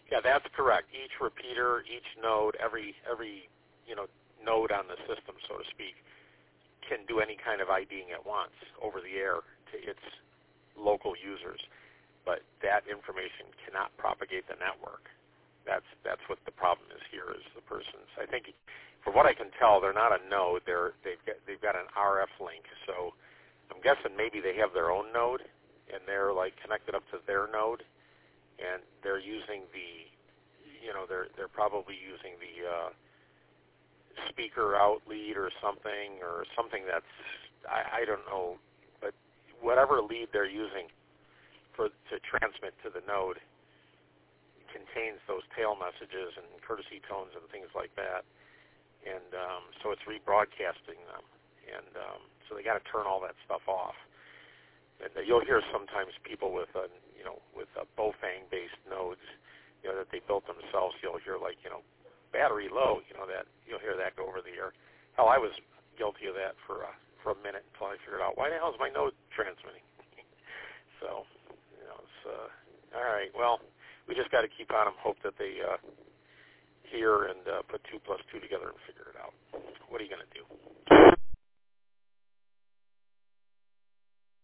Yeah, that's correct. Each repeater, each node, every node on the system, so to speak, can do any kind of IDing it wants over the air to its local users, but that information cannot propagate the network. That's what the problem is here. Is the person's? I think, from what I can tell, they're not a node. They've got an RF link. So I'm guessing maybe they have their own node, and they're like connected up to their node, and they're using they're probably using the speaker out lead or something that's I don't know, but whatever lead they're using to transmit to the node contains those tail messages and courtesy tones and things like that, and so it's rebroadcasting them, and so they got to turn all that stuff off. And you'll hear sometimes people with Bofang-based nodes, that they built themselves. You'll hear battery low, that you'll hear that go over the air. Hell, I was guilty of that for a minute until I figured out why the hell is my node transmitting. So, it's all right. Well, we just got to keep on them, hope that they hear and put 2 plus 2 together and figure